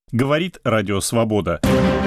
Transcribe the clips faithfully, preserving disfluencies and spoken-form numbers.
Говорит Радио Свобода.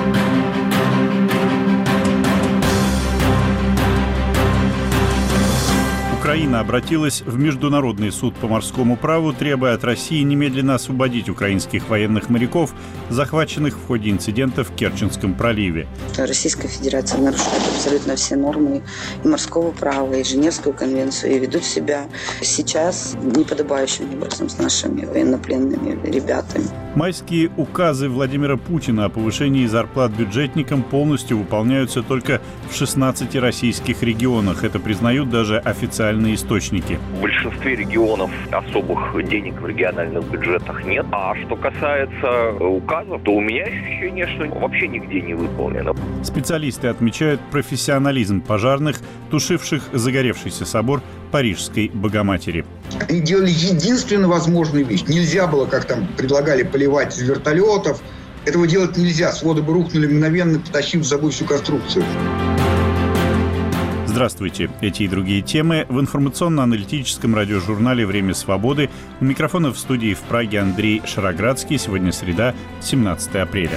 Украина обратилась в Международный суд по морскому праву, требуя от России немедленно освободить украинских военных моряков, захваченных в ходе инцидента в Керченском проливе. Российская Федерация нарушает абсолютно все нормы и морского права, и Женевскую конвенцию, и ведут себя сейчас неподобающим образом с нашими военнопленными ребятами. Майские указы Владимира Путина о повышении зарплат бюджетникам полностью выполняются только в шестнадцати российских регионах. Это признают даже официальные источники. В большинстве регионов особых денег в региональных бюджетах нет. А что касается указов, то у меня ощущение, что вообще нигде не выполнено. Специалисты отмечают профессионализм пожарных, тушивших загоревшийся собор Парижской Богоматери. Они делали единственно возможную вещь. Нельзя было, как там предлагали, поливать из вертолетов. Этого делать нельзя. Своды бы рухнули мгновенно, потащив за собой всю конструкцию. Здравствуйте. Эти и другие темы в информационно-аналитическом радиожурнале «Время свободы». У микрофона в студии в Праге Андрей Шароградский. Сегодня среда, семнадцатое апреля.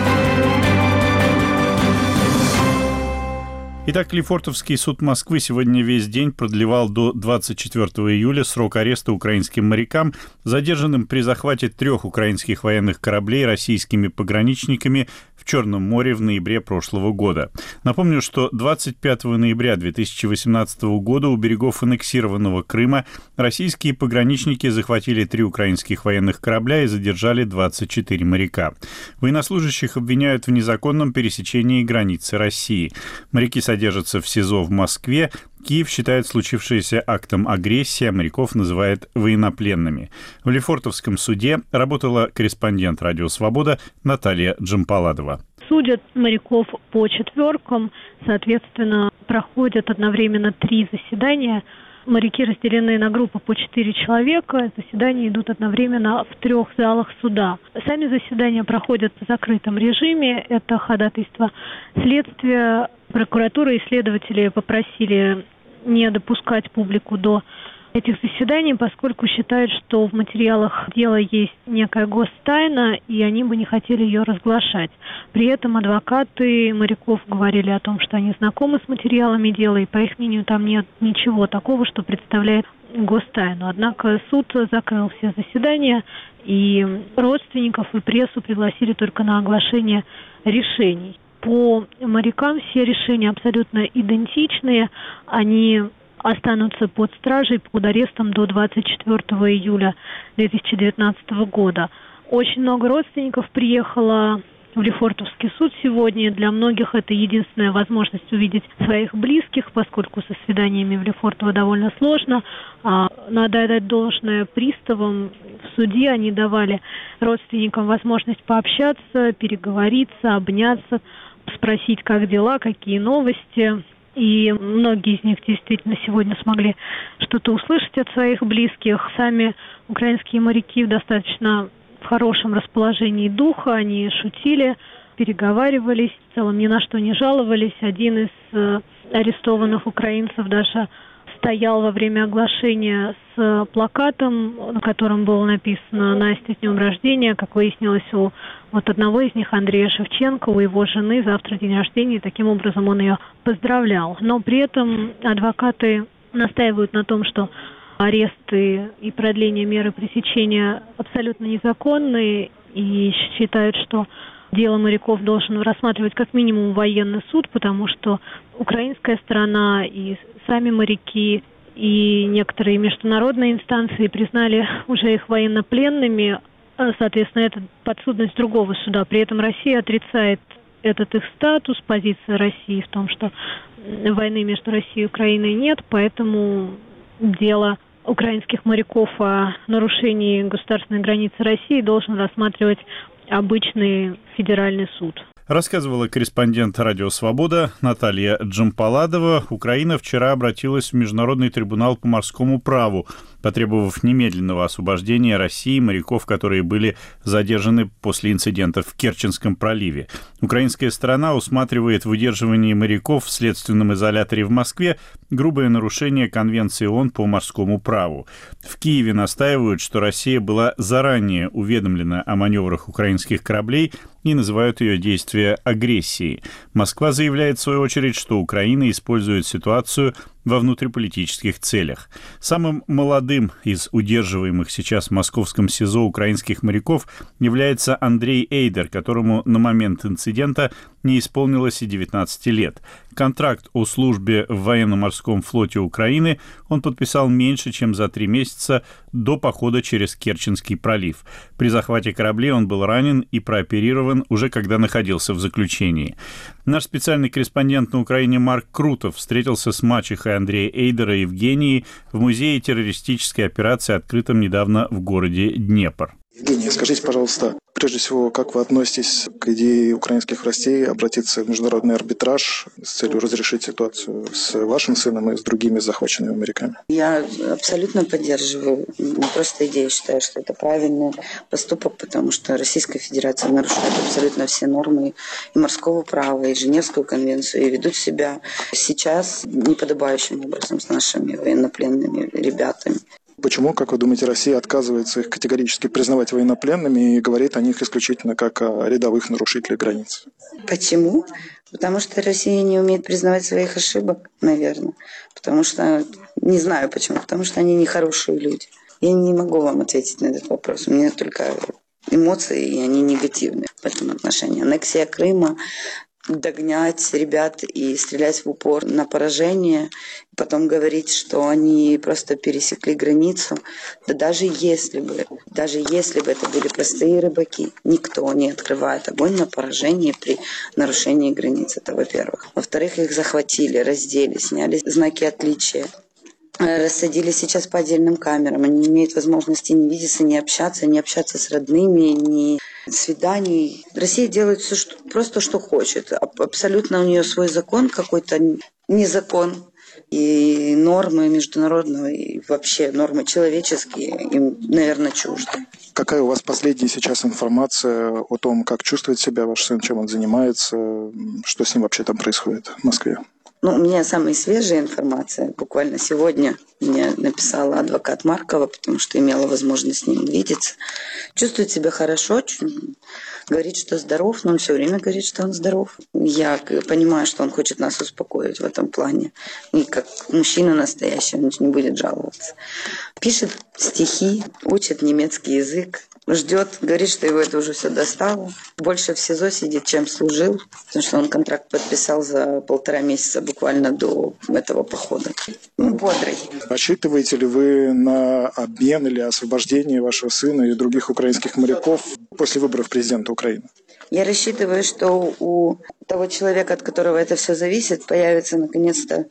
Итак, Лефортовский суд Москвы сегодня весь день продлевал до двадцать четвёртого июля срок ареста украинским морякам, задержанным при захвате трех украинских военных кораблей российскими пограничниками в Черном море в ноябре прошлого года. Напомню, что двадцать пятого ноября две тысячи восемнадцатого года у берегов аннексированного Крыма российские пограничники захватили три украинских военных корабля и задержали двадцать четыре моряка. Военнослужащих обвиняют в незаконном пересечении границы России. Моряки содержатся в СИЗО в Москве. Киев считает случившееся актом агрессии, а моряков называет военнопленными. В Лефортовском суде работала корреспондент «Радио Свобода» Наталья Джампаладова. Судят моряков по четверкам, соответственно, проходят одновременно три заседания. Моряки разделены на группы по четыре человека. Заседания идут одновременно в трех залах суда. Сами заседания проходят в закрытом режиме. Это ходатайство следствия. Прокуратура и следователи попросили не допускать публику до этих заседаний, поскольку считают, что в материалах дела есть некая гостайна, и они бы не хотели ее разглашать. При этом адвокаты моряков говорили о том, что они знакомы с материалами дела, и, по их мнению, там нет ничего такого, что представляет гостайну. Однако суд закрыл все заседания, и родственников и прессу пригласили только на оглашение решений. По морякам все решения абсолютно идентичные. Они останутся под стражей, под арестом до двадцать четвёртого июля две тысячи девятнадцатого года. Очень много родственников приехало в Лефортовский суд сегодня. Для многих это единственная возможность увидеть своих близких, поскольку со свиданиями в Лефортово довольно сложно. А надо отдать должное приставам. В суде они давали родственникам возможность пообщаться, переговориться, обняться, спросить, как дела, какие новости. И многие из них действительно сегодня смогли что-то услышать от своих близких. Сами украинские моряки в достаточно в хорошем расположении духа. Они шутили, переговаривались, в целом ни на что не жаловались. Один из э, арестованных украинцев даже стоял во время оглашения с плакатом, на котором было написано «Настя, с днем рождения». Как выяснилось, у вот одного из них, Андрея Шевченко, у его жены завтра день рождения, и таким образом он ее поздравлял. Но при этом адвокаты настаивают на том, что аресты и продление меры пресечения абсолютно незаконные, и считают, что дело моряков должен рассматривать как минимум военный суд, потому что украинская сторона и сами моряки и некоторые международные инстанции признали уже их военнопленными. Соответственно, это подсудность другого суда. При этом Россия отрицает этот их статус, позиция России в том, что войны между Россией и Украиной нет, поэтому дело украинских моряков о нарушении государственной границы России должен рассматривать обычный федеральный суд. Рассказывала корреспондент «Радио Свобода» Наталья Джампаладова. Украина вчера обратилась в Международный трибунал по морскому праву, потребовав немедленного освобождения России моряков, которые были задержаны после инцидентов в Керченском проливе. Украинская сторона усматривает в удерживании моряков в следственном изоляторе в Москве грубое нарушение Конвенции ООН по морскому праву. В Киеве настаивают, что Россия была заранее уведомлена о маневрах украинских кораблей и называют ее действия агрессией. Москва заявляет, в свою очередь, что Украина использует ситуацию во внутриполитических целях. Самым молодым из удерживаемых сейчас в московском СИЗО украинских моряков является Андрей Эйдер, которому на момент инцидента не исполнилось и девятнадцати лет. Контракт о службе в военно-морском флоте Украины он подписал меньше, чем за три месяца до похода через Керченский пролив. При захвате кораблей он был ранен и прооперирован уже когда находился в заключении. Наш специальный корреспондент на Украине Марк Крутов встретился с мачехой Андрея Эйдера Евгенией в музее террористической операции, открытом недавно в городе Днепр. Евгения, скажите, пожалуйста, прежде всего, как вы относитесь к идее украинских властей обратиться в международный арбитраж с целью разрешить ситуацию с вашим сыном и с другими захваченными моряками? Я абсолютно поддерживаю не просто идею, считаю, что это правильный поступок, потому что Российская Федерация нарушает абсолютно все нормы и морского права, и Женевскую конвенцию, и ведут себя сейчас неподобающим образом с нашими военнопленными ребятами. Почему, как вы думаете, Россия отказывается их категорически признавать военнопленными и говорит о них исключительно как о рядовых нарушителях границ? Почему? Потому что Россия не умеет признавать своих ошибок, наверное. Потому что, не знаю почему, потому что они нехорошие люди. Я не могу вам ответить на этот вопрос. У меня только эмоции, и они негативные в этом отношении. Аннексия Крыма, догнать ребят и стрелять в упор на поражение, потом говорить, что они просто пересекли границу. Да даже если бы, даже если бы это были простые рыбаки, никто не открывает огонь на поражение при нарушении границ. Это во-первых. Во-вторых, их захватили, раздели, сняли знаки отличия. Рассадили сейчас по отдельным камерам. Они не имеют возможности не видеться, не общаться, не общаться с родными, не свиданий. Россия делает все, что, просто что хочет. Абсолютно у нее свой закон, какой-то не закон. И нормы международные, и вообще нормы человеческие им, наверное, чужды. Какая у вас последняя сейчас информация о том, как чувствует себя ваш сын, чем он занимается, что с ним вообще там происходит в Москве? Ну, у меня самая свежая информация. Буквально сегодня мне написала адвокат Маркова, потому что имела возможность с ним видеться. Чувствует себя хорошо, говорит, что здоров, но он все время говорит, что он здоров. Я понимаю, что он хочет нас успокоить в этом плане. И как мужчина настоящий, он не будет жаловаться. Пишет стихи, учит немецкий язык. Ждет, говорит, что его это уже все достало. Больше в СИЗО сидит, чем служил, потому что он контракт подписал за полтора месяца буквально до этого похода. Ну, бодрый. Рассчитываете ли вы на обмен или освобождение вашего сына и других украинских моряков после выборов президента Украины? Я рассчитываю, что у того человека, от которого это все зависит, появится наконец-то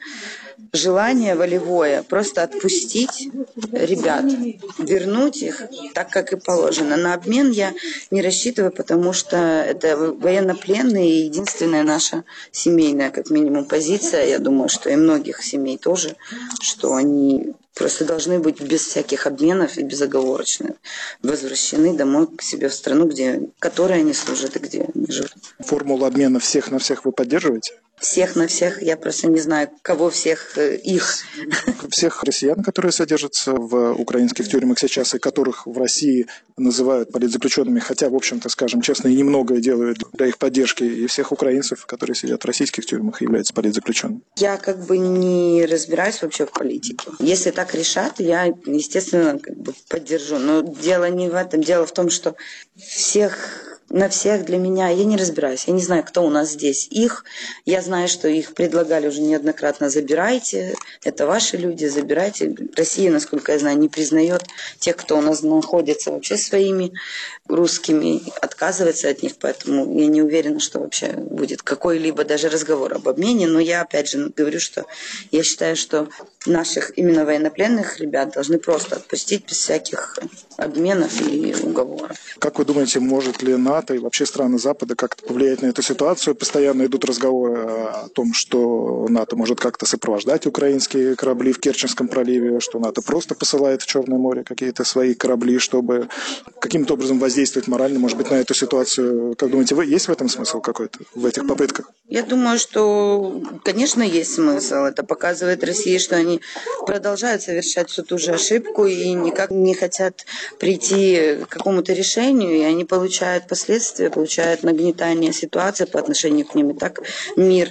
желание волевое просто отпустить ребят, вернуть их так, как и положено. На обмен я не рассчитываю, потому что это военнопленные и единственная наша семейная, как минимум, позиция. Я думаю, что и многих семей тоже, что они просто должны быть без всяких обменов и безоговорочно возвращены домой к себе в страну, где, которой они служат и где они живут. Формулу обмена всех на всех вы поддерживаете? Всех на всех, я просто не знаю, кого всех их. Всех россиян, которые содержатся в украинских тюрьмах сейчас, и которых в России называют политзаключенными, хотя, в общем-то, скажем честно, и немногое делают для их поддержки, и всех украинцев, которые сидят в российских тюрьмах, являются политзаключенными. Я как бы не разбираюсь вообще в политике. Если так решат, я, естественно, как бы поддержу. Но дело не в этом. Дело в том, что всех... На всех для меня, я не разбираюсь, я не знаю, кто у нас здесь их, я знаю, что их предлагали уже неоднократно, забирайте, это ваши люди, забирайте. Россия, насколько я знаю, не признает тех, кто у нас находится вообще своими русскими, отказывается от них, поэтому я не уверена, что вообще будет какой-либо даже разговор об обмене, но я опять же говорю, что я считаю, что наших именно военнопленных ребят должны просто отпустить без всяких обменов и уговоров. Как вы думаете, может ли НАТО и вообще страны Запада как-то повлиять на эту ситуацию? Постоянно идут разговоры о том, что НАТО может как-то сопровождать украинские корабли в Керченском проливе, что НАТО просто посылает в Черное море какие-то свои корабли, чтобы каким-то образом воздействовать морально, может быть, на эту ситуацию. Как думаете, вы, есть в этом смысл какой-то, в этих попытках? Я думаю, что, конечно, есть смысл. Это показывает России, что они продолжают совершать всю ту же ошибку и никак не хотят прийти к какому-то решению, и они получают последствия, получают нагнетание ситуации по отношению к ним. И так мир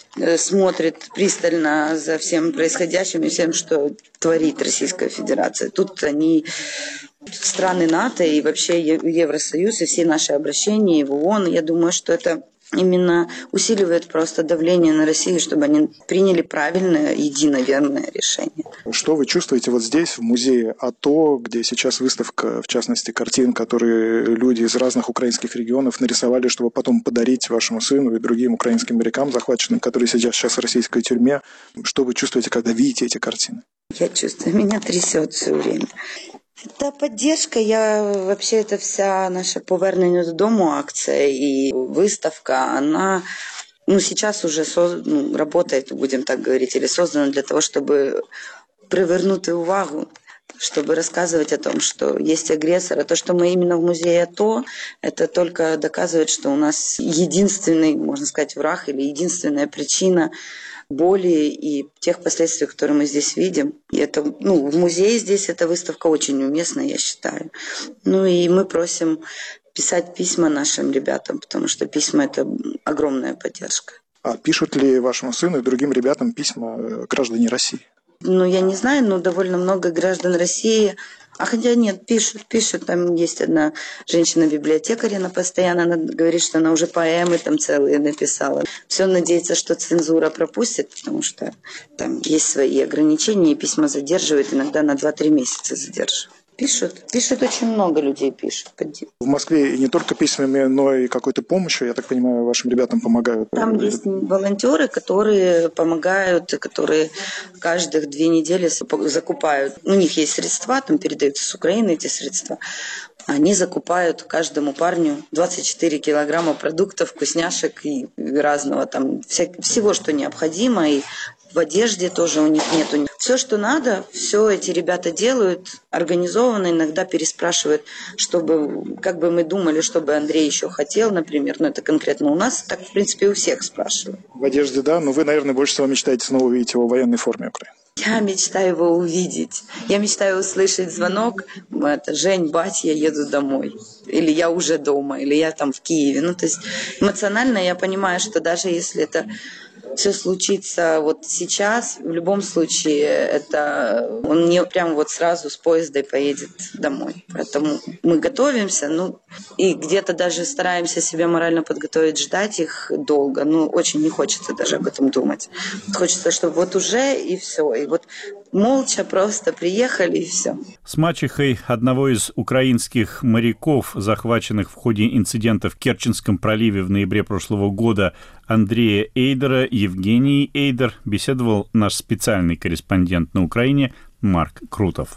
смотрит пристально за всем происходящим и всем, что творит Российская Федерация. Тут они, страны НАТО и вообще Евросоюз, и все наши обращения в ООН, я думаю, что это именно усиливает просто давление на Россию, чтобы они приняли правильное, единоверное решение. Что вы чувствуете вот здесь, в музее АТО, где сейчас выставка, в частности, картин, которые люди из разных украинских регионов нарисовали, чтобы потом подарить вашему сыну и другим украинским морякам, захваченным, которые сидят сейчас в российской тюрьме? Что вы чувствуете, когда видите эти картины? Я чувствую, меня трясет все время. Та поддержка, я вообще это вся наша повернення додому акция и выставка, она ну, сейчас уже соз, ну, работает, будем так говорить, или создана для того, чтобы привернути увагу, чтобы рассказывать о том, что есть агрессор. А то, что мы именно в музее АТО, это только доказывает, что у нас единственный, можно сказать, враг или единственная причина боли и тех последствий, которые мы здесь видим. И это, ну, в музее здесь эта выставка очень уместна, я считаю. Ну и мы просим писать письма нашим ребятам, потому что письма – это огромная поддержка. А пишут ли вашему сыну и другим ребятам письма граждане России? Ну, я не знаю, но довольно много граждан России. А хотя нет, пишут, пишут. Там есть одна женщина-библиотекарь, она постоянно она говорит, что она уже поэмы там целые написала. Все надеется, что цензура пропустит, потому что там есть свои ограничения, и письма задерживают, иногда на два-три месяца задерживают. Пишут. Пишут очень много людей, пишут. В Москве и не только письмами, но и какой-то помощью, я так понимаю, вашим ребятам помогают. Там есть волонтеры, которые помогают, которые каждых две недели закупают. У них есть средства, там передаются с Украины эти средства. Они закупают каждому парню двадцать четыре килограмма продуктов, вкусняшек и разного там, всего, что необходимо, и в одежде тоже у них нету. Все, что надо, все эти ребята делают, организованно, иногда переспрашивают, чтобы, как бы мы думали, чтобы Андрей еще хотел, например, но это конкретно у нас, так, в принципе, у всех спрашивают. В одежде, да, но вы, наверное, больше всего мечтаете снова увидеть его в военной форме Украины. Я мечтаю его увидеть. Я мечтаю услышать звонок, это, Жень, бать, я еду домой. Или я уже дома, или я там в Киеве. Ну, то есть эмоционально я понимаю, что даже если это все случится вот сейчас, в любом случае, это он не прям вот сразу с поезда поедет домой. Поэтому мы готовимся, ну, и где-то даже стараемся себя морально подготовить, ждать их долго. Ну, очень не хочется даже об этом думать. Хочется, чтобы вот уже и все. И вот молча просто приехали и все. С мачехой одного из украинских моряков, захваченных в ходе инцидента в Керченском проливе в ноябре прошлого года, Андрея Эйдера, Евгений Эйдер, беседовал наш специальный корреспондент на Украине Марк Крутов.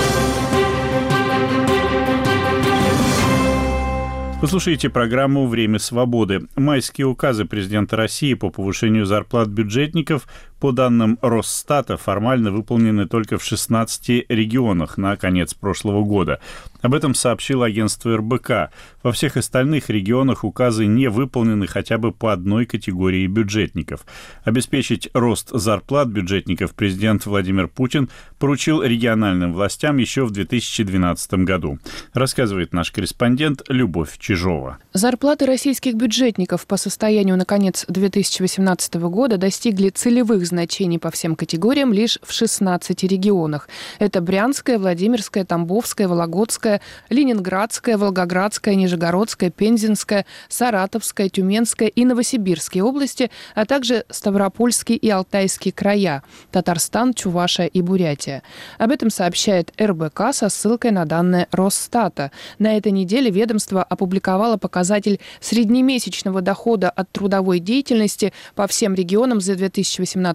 Вы слушаете программу «Время свободы». Майские указы президента России по повышению зарплат бюджетников, по данным Росстата, формально выполнены только в шестнадцати регионах на конец прошлого года. Об этом сообщило агентство эр бэ ка. Во всех остальных регионах указы не выполнены хотя бы по одной категории бюджетников. Обеспечить рост зарплат бюджетников президент Владимир Путин поручил региональным властям еще в две тысячи двенадцатом году. Рассказывает наш корреспондент Любовь Чижова. Зарплаты российских бюджетников по состоянию на конец две тысячи восемнадцатого года достигли целевых значений по всем категориям лишь в шестнадцати регионах. Это Брянская, Владимирская, Тамбовская, Вологодская, Ленинградская, Волгоградская, Нижегородская, Пензенская, Саратовская, Тюменская и Новосибирские области, а также Ставропольский и Алтайский края, Татарстан, Чувашия и Бурятия. Об этом сообщает эр бэ ка со ссылкой на данные Росстата. На этой неделе ведомство опубликовало показатель среднемесячного дохода от трудовой деятельности по всем регионам за две тысячи восемнадцатый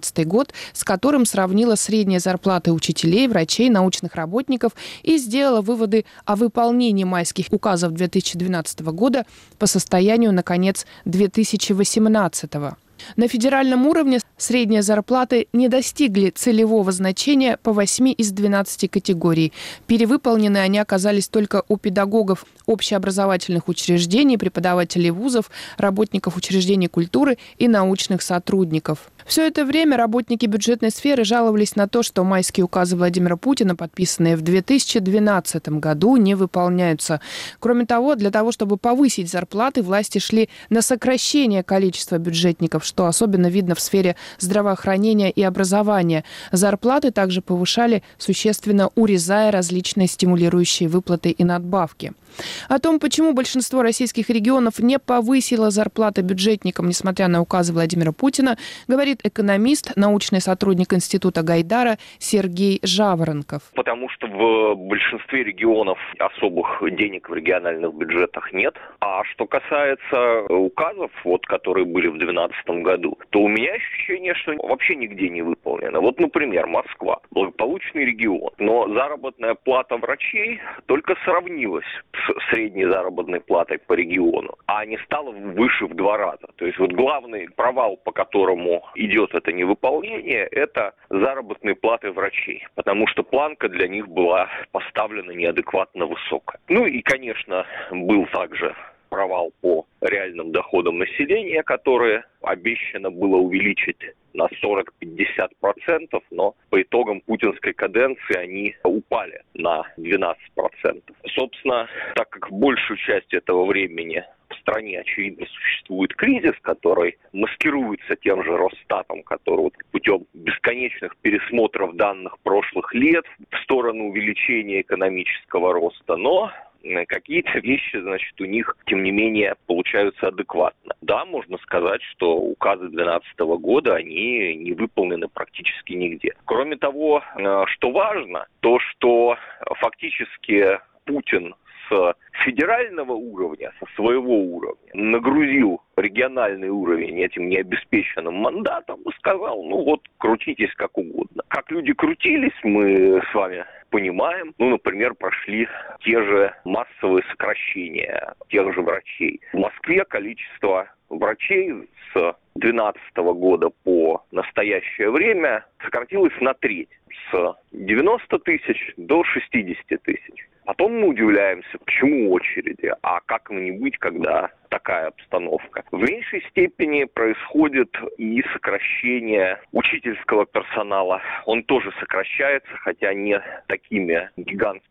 девятнадцатый год, с которым сравнила средние зарплаты учителей, врачей, научных работников и сделала выводы о выполнении майских указов две тысячи двенадцатого года по состоянию на конец две тысячи восемнадцатого. На федеральном уровне средние зарплаты не достигли целевого значения по восьми из двенадцати категорий. Перевыполнены они оказались только у педагогов общеобразовательных учреждений, преподавателей вузов, работников учреждений культуры и научных сотрудников. Все это время работники бюджетной сферы жаловались на то, что майские указы Владимира Путина, подписанные в две тысячи двенадцатом году, не выполняются. Кроме того, для того, чтобы повысить зарплаты, власти шли на сокращение количества бюджетников, что особенно видно в сфере здравоохранения и образования. Зарплаты также повышали, существенно урезая различные стимулирующие выплаты и надбавки. О том, почему большинство российских регионов не повысило зарплаты бюджетникам, несмотря на указы Владимира Путина, говорит экономист, научный сотрудник Института Гайдара Сергей Жаворонков. Потому что в большинстве регионов особых денег в региональных бюджетах нет. А что касается указов, вот, которые были в две тысячи двенадцатом году, то у меня ощущение, что вообще нигде не выполнено. Вот, например, Москва, благополучный регион, но заработная плата врачей только сравнилась с средней заработной платой по региону, а не стала выше в два раза. То есть вот главный провал, по которому идет это невыполнение, это заработные платы врачей, потому что планка для них была поставлена неадекватно высокая. Ну и, конечно, был также провал по реальным доходам населения, которые обещано было увеличить на сорок-пятьдесят процентов, но по итогам путинской каденции они упали на двенадцать процентов. Собственно, так как большую часть этого времени в стране, очевидно, существует кризис, который маскируется тем же Росстатом, который вот путем бесконечных пересмотров данных прошлых лет в сторону увеличения экономического роста, но какие-то вещи, значит, у них, тем не менее, получаются адекватно. Да, можно сказать, что указы две тысячи двенадцатого года, они не выполнены практически нигде. Кроме того, что важно, то, что фактически Путин с федерального уровня, со своего уровня, нагрузил региональный уровень этим необеспеченным мандатом и сказал, ну вот, крутитесь как угодно. Как люди крутились, мы с вами понимаем. Ну, например, прошли те же массовые сокращения тех же врачей. В Москве количество врачей с две тысячи двенадцатого года по настоящее время сократилось на треть. С девяноста тысяч до шестидесяти тысяч. Потом мы удивляемся, почему очереди, а как мне быть, когда такая обстановка. В меньшей степени происходит и сокращение учительского персонала. Он тоже сокращается, хотя не такими гигантскими,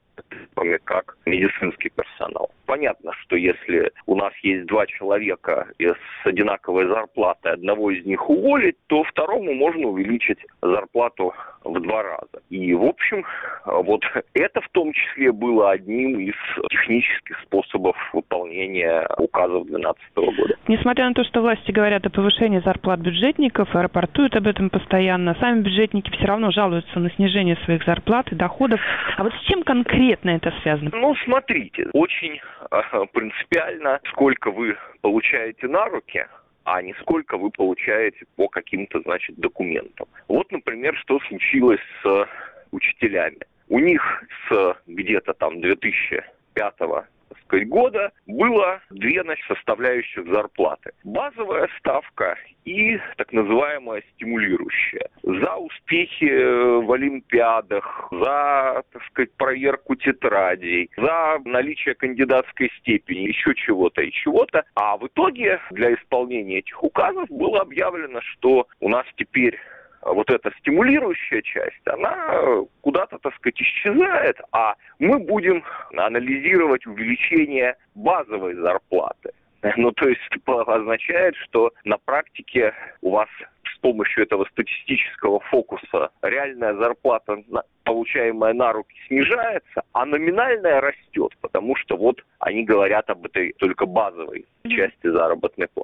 как медицинский персонал. Понятно, что если у нас есть два человека с одинаковой зарплатой, одного из них уволить, то второму можно увеличить зарплату в два раза. И, в общем, вот это в том числе было одним из технических способов выполнения указов две тысячи двенадцатого года. Несмотря на то, что власти говорят о повышении зарплат бюджетников, рапортуют об этом постоянно, сами бюджетники все равно жалуются на снижение своих зарплат и доходов. А вот с чем конкретно это связано? Ну, смотрите, очень принципиально, сколько вы получаете на руки, а не сколько вы получаете по каким-то, значит, документам. Вот, например, что случилось с учителями. У них с где-то там две тысячи пятого года было две, значит, составляющих зарплаты. Базовая ставка и так называемая стимулирующая. За успехи в олимпиадах, за, так сказать, проверку тетрадей, за наличие кандидатской степени, еще чего-то и чего-то. А в итоге для исполнения этих указов было объявлено, что у нас теперь вот эта стимулирующая часть, она куда-то, так сказать, исчезает, а мы будем анализировать увеличение базовой зарплаты. Ну, то есть это означает, что на практике у вас с помощью этого статистического фокуса реальная зарплата, получаемая на руки, снижается, а номинальная растет, потому что вот они говорят об этой только базовой части заработной платы.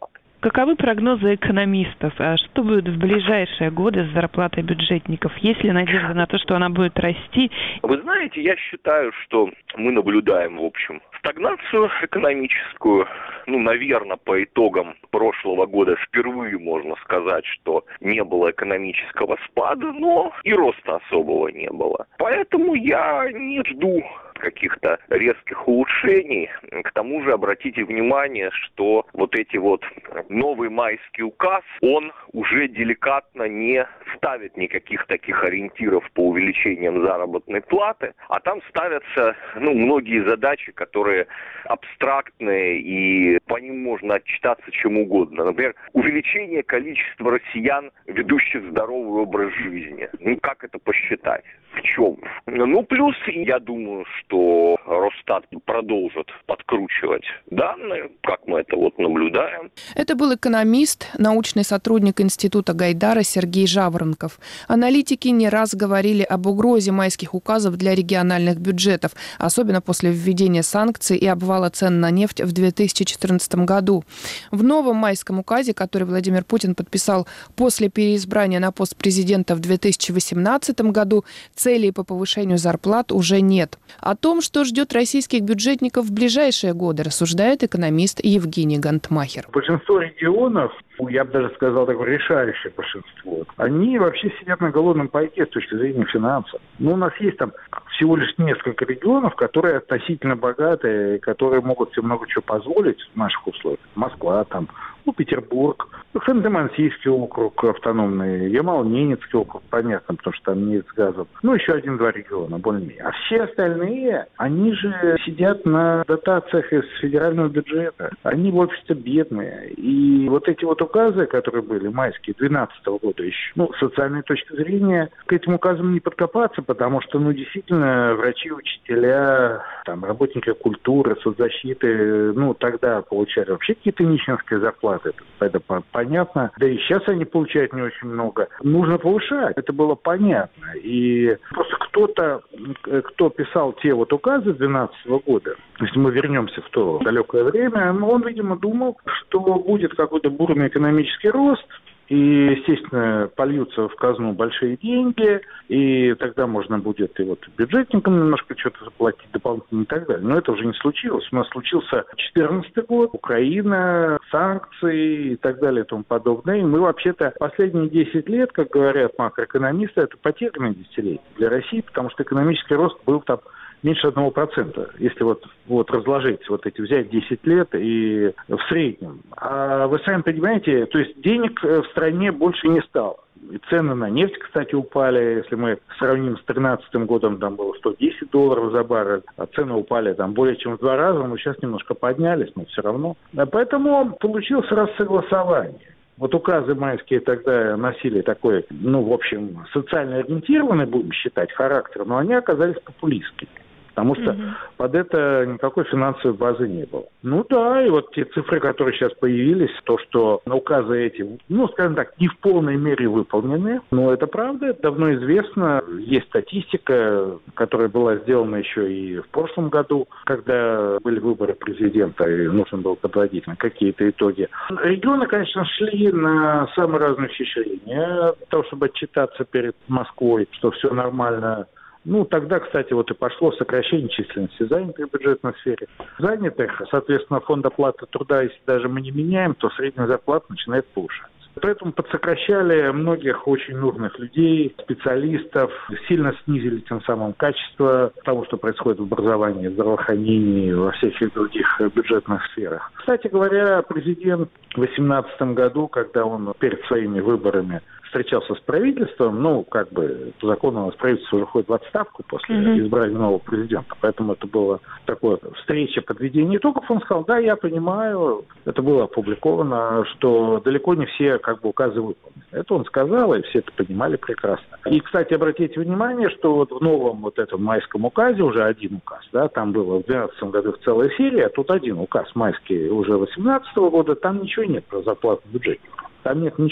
Каковы прогнозы экономистов? А что будет в ближайшие годы с зарплатой бюджетников? Есть ли надежда на то, что она будет расти? Вы знаете, я считаю, что мы наблюдаем, в общем, стагнацию экономическую. Ну, наверное, по итогам прошлого года впервые можно сказать, что не было экономического спада, но и роста особого не было. Поэтому я не жду каких-то резких улучшений. К тому же обратите внимание, что вот эти вот новый майский указ, он уже деликатно не ставит никаких таких ориентиров по увеличениям заработной платы, а там ставятся, ну, многие задачи, которые абстрактные, и по ним можно отчитаться чем угодно. Например, увеличение количества россиян, ведущих здоровый образ жизни. Ну, как это посчитать? В чем? Ну, плюс, я думаю, что Росстат продолжит подкручивать данные, как мы это вот наблюдаем. Это был экономист, научный сотрудник Института Гайдара Сергей Жаворонков. Аналитики не раз говорили об угрозе майских указов для региональных бюджетов, особенно после введения санкций и обвала цен на нефть в две тысячи четырнадцатом году. В новом майском указе, который Владимир Путин подписал после переизбрания на пост президента в две тысячи восемнадцатом году, целей по повышению зарплат уже нет. О том, что ждет российских бюджетников в ближайшие годы, рассуждает экономист Евгений Гантмахер. Большинство регионов, я бы даже сказал, такое решающее большинство, они вообще сидят на голодном пайке с точки зрения финансов. Но у нас есть там всего лишь несколько регионов, которые относительно богатые, которые могут себе много чего позволить в наших условиях. Москва, там, ну, Петербург, Ханты-Мансийский округ автономный, Ямало-Ненецкий округ, понятно, потому что там нет газов. Ну, еще один-два региона, более-менее. А все остальные, они же сидят на дотациях из федерального бюджета. Они, в общем-то, бедные. И вот эти вот указы, которые были майские, двенадцатого года еще, ну, с социальной точки зрения, к этим указам не подкопаться, потому что, ну, действительно, врачи, учителя, там, работники культуры, соцзащиты, ну, тогда получали вообще какие-то нищенские зарплаты. Это, это понятно. Да и сейчас они получают не очень много. Нужно повышать. Это было понятно. И просто кто-то, кто писал те вот указы две тысячи двенадцатого года, если мы вернемся в то далекое время, он, видимо, думал, что будет какой-то бурный экономический рост, и, естественно, польются в казну большие деньги, и тогда можно будет и вот бюджетникам немножко что-то заплатить дополнительно и так далее. Но это уже не случилось. У нас случился две тысячи четырнадцатый год, Украина, санкции и так далее и тому подобное. И мы вообще-то последние десять лет, как говорят макроэкономисты, это потерянное десятилетие для России, потому что экономический рост был там меньше одного процента, если вот, вот разложить, вот эти, взять десять лет и в среднем. А вы сами понимаете, то есть денег в стране больше не стало. И цены на нефть, кстати, упали. Если мы сравним с тринадцатым годом, там было сто десять долларов за баррель, а цены упали там более чем в два раза, но сейчас немножко поднялись, но все равно. А поэтому получилось рассогласование. Вот указы майские тогда носили такой, ну, в общем, социально ориентированный, будем считать, характер, но они оказались популистскими. Потому что mm-hmm. под это никакой финансовой базы не было. Ну да, и вот те цифры, которые сейчас появились, то, что указы эти, ну, скажем так, не в полной мере выполнены, но это правда, это давно известно. Есть статистика, которая была сделана еще и в прошлом году, когда были выборы президента, и нужно было подводить на какие-то итоги. Регионы, конечно, шли на самые разные ухищрения, для того, чтобы отчитаться перед Москвой, что все нормально. Ну, тогда, кстати, вот и пошло сокращение численности занятых в бюджетной сфере. Занятых, соответственно, фонд оплаты труда, если даже мы не меняем, то средняя зарплата начинает повышаться. Поэтому подсокращали многих очень нужных людей, специалистов, сильно снизили тем самым качество того, что происходит в образовании, в здравоохранении, во всех других бюджетных сферах. Кстати говоря, президент в две тысячи восемнадцатом году, когда он перед своими выборами встречался с правительством, ну, как бы, по закону у нас правительство выходит в отставку после mm-hmm. избрания нового президента, поэтому это была такая встреча подведения итогов. Он сказал, да, я понимаю, это было опубликовано, что далеко не все, как бы, указы выполнены. Это он сказал, и все это понимали прекрасно. И, кстати, обратите внимание, что вот в новом вот этом майском указе уже один указ, да, там было в две тысячи двенадцатом году в целой серии, а тут один указ майский уже две тысячи восемнадцатого года, там ничего нет про зарплату бюджетников, там нет ничего.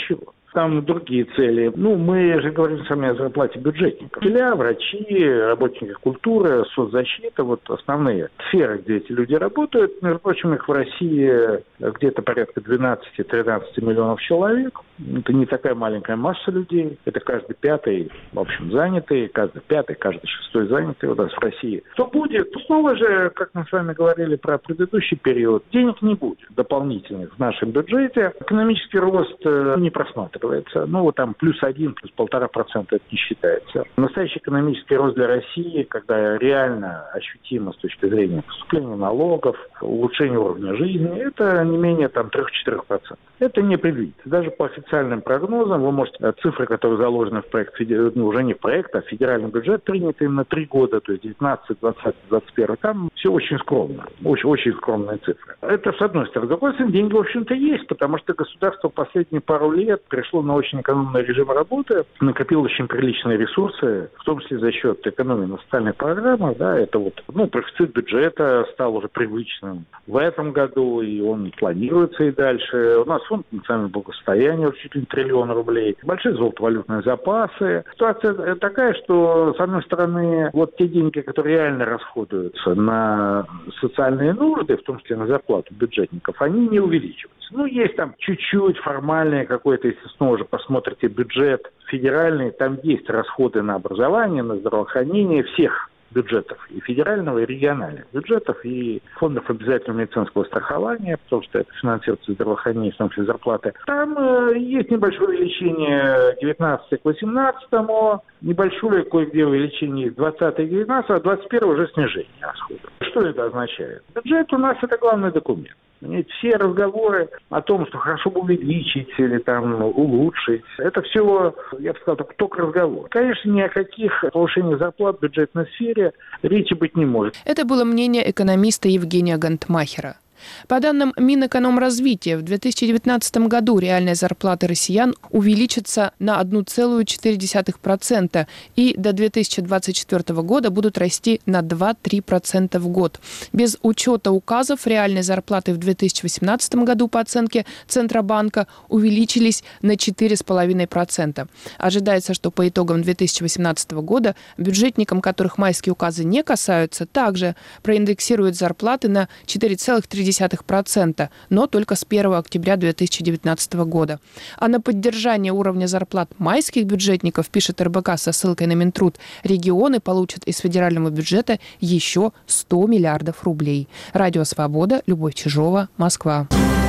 Там другие цели. Ну, мы же говорим с вами о зарплате бюджетников. Учителя, врачи, работники культуры, соцзащита, вот основные сферы, где эти люди работают. Между прочим, их в России где-то порядка двенадцать-тринадцать миллионов человек. Это не такая маленькая масса людей. Это каждый пятый, в общем, занятый, каждый пятый, каждый шестой занятый у нас в России. Что будет? Снова же, как мы с вами говорили про предыдущий период, денег не будет дополнительных в нашем бюджете. Экономический рост не просматривается. Ну, вот там плюс один, плюс полтора процента это не считается. Настоящий экономический рост для России, когда реально ощутимо с точки зрения поступления налогов, улучшения уровня жизни, это не менее там три-четыре процента. Это не предвидится. Даже по официальным прогнозам, вы можете, цифры, которые заложены в проект, ну, уже не в проект, а федеральный бюджет, принятый на три года, то есть девятнадцать, двадцать, двадцать один, там все очень скромно, очень, очень скромные цифры. Это с одной стороны. С другой стороны, деньги, в общем-то, есть, потому что государство последние пару лет пришло на очень экономный режим работы, накопило очень приличные ресурсы, в том числе за счет экономии на социальных программах, да, это вот, ну, профицит бюджета стал уже привычным в этом году, и он планируется и дальше. У нас фонд национального благосостояния чуть ли не триллион рублей, большие золотовалютные запасы. Ситуация такая, что, с одной стороны, вот те деньги, которые реально расходуются на социальные нужды, в том числе на зарплату бюджетников, они не увеличиваются. Ну, есть там чуть-чуть формальное какое-то, если снова же посмотрите бюджет федеральный, там есть расходы на образование, на здравоохранение всех бюджетов, и федерального, и региональных бюджетов, и фондов обязательного медицинского страхования, потому что это финансируется здравоохранение, в том числе зарплаты. Там э, есть небольшое увеличение девятнадцатого к восемнадцатому, небольшое кое-где увеличение с двадцатого к девятнадцатому, а двадцать первого уже снижение расходов. Что это означает? Бюджет у нас это главный документ. Все разговоры о том, что хорошо бы увеличить или там улучшить, это все, я бы сказал, только разговор. Конечно, ни о каких повышениях зарплат в бюджетной сфере речи быть не может. Это было мнение экономиста Евгения Гантмахера. По данным Минэкономразвития, в две тысячи девятнадцатом году реальные зарплаты россиян увеличатся на одна целая четыре десятых процента и до две тысячи двадцать четвёртого года будут расти на два-три процента в год. Без учета указов реальные зарплаты в две тысячи восемнадцатом году, по оценке Центробанка, увеличились на четыре целых пять десятых процента. Ожидается, что по итогам две тысячи восемнадцатого года бюджетникам, которых майские указы не касаются, также проиндексируют зарплаты на четыре целых три десятых процента, но только с первого октября две тысячи девятнадцатого года. А на поддержание уровня зарплат майских бюджетников, пишет эр бэ ка со ссылкой на Минтруд, регионы получат из федерального бюджета еще сто миллиардов рублей. Радио «Свобода», Любовь Чижова, Москва.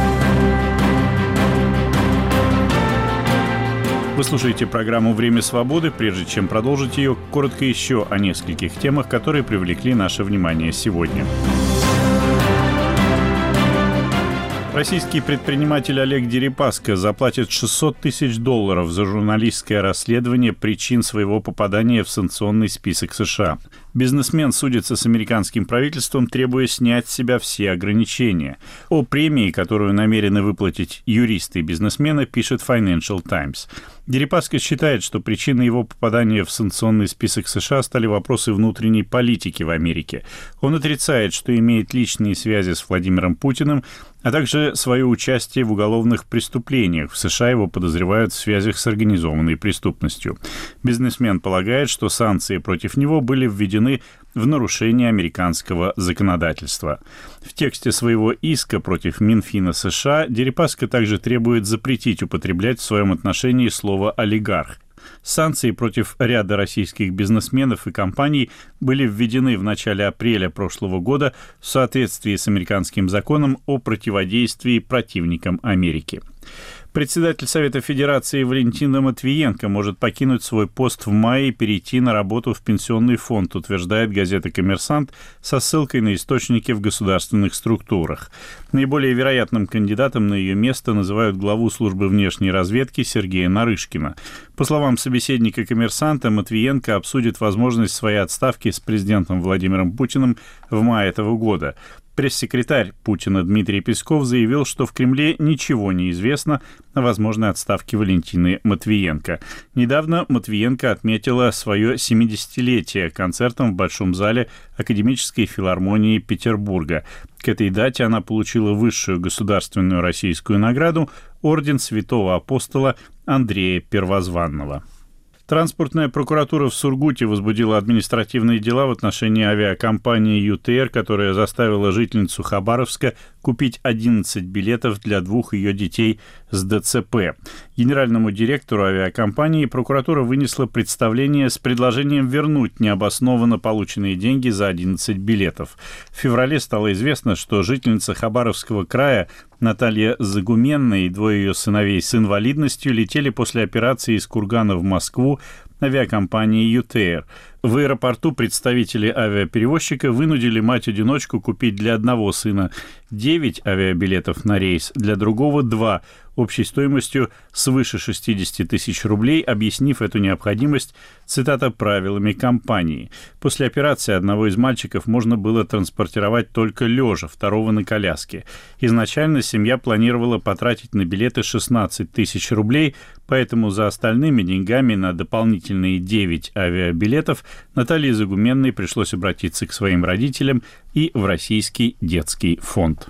Вы слушаете программу «Время свободы». Прежде чем продолжить ее, коротко еще о нескольких темах, которые привлекли наше внимание сегодня. Российский предприниматель Олег Дерипаска заплатит шестьсот тысяч долларов за журналистское расследование причин своего попадания в санкционный список США. Бизнесмен судится с американским правительством, требуя снять с себя все ограничения. О премии, которую намерены выплатить юристы и бизнесмены, пишет Financial Times. Дерипаска считает, что причиной его попадания в санкционный список США стали вопросы внутренней политики в Америке. Он отрицает, что имеет личные связи с Владимиром Путиным, а также свое участие в уголовных преступлениях. В США его подозревают в связях с организованной преступностью. Бизнесмен полагает, что санкции против него были введены в нарушение американского законодательства. В тексте своего иска против Минфина США Дерипаска также требует запретить употреблять в своем отношении слово «олигарх». Санкции против ряда российских бизнесменов и компаний были введены в начале апреля прошлого года в соответствии с американским законом о противодействии противникам Америки. Председатель Совета Федерации Валентина Матвиенко может покинуть свой пост в мае и перейти на работу в пенсионный фонд, утверждает газета «Коммерсант» со ссылкой на источники в государственных структурах. Наиболее вероятным кандидатом на ее место называют главу службы внешней разведки Сергея Нарышкина. По словам собеседника «Коммерсанта», Матвиенко обсудит возможность своей отставки с президентом Владимиром Путиным в мае этого года. Пресс-секретарь Путина Дмитрий Песков заявил, что в Кремле ничего не известно о возможной отставке Валентины Матвиенко. Недавно Матвиенко отметила свое семидесятилетие концертом в Большом зале Академической филармонии Петербурга. К этой дате она получила высшую государственную российскую награду орден святого апостола Андрея Первозванного. Транспортная прокуратура в Сургуте возбудила административные дела в отношении авиакомпании ю тэ эр, которая заставила жительницу Хабаровска купить одиннадцать билетов для двух ее детей с дэ цэ пэ. Генеральному директору авиакомпании прокуратура вынесла представление с предложением вернуть необоснованно полученные деньги за одиннадцать билетов. В феврале стало известно, что жительница Хабаровского края Наталья Загуменная и двое ее сыновей с инвалидностью летели после операции из Кургана в Москву авиакомпании ю тэ эр. В аэропорту представители авиаперевозчика вынудили мать-одиночку купить для одного сына девять авиабилетов на рейс, для другого два, общей стоимостью свыше шестьдесят тысяч рублей, объяснив эту необходимость, цитата, правилами компании. После операции одного из мальчиков можно было транспортировать только лежа, второго на коляске. Изначально семья планировала потратить на билеты шестнадцать тысяч рублей, поэтому за остальными деньгами на дополнительные девять авиабилетов Наталье Загуменной пришлось обратиться к своим родителям и в Российский детский фонд.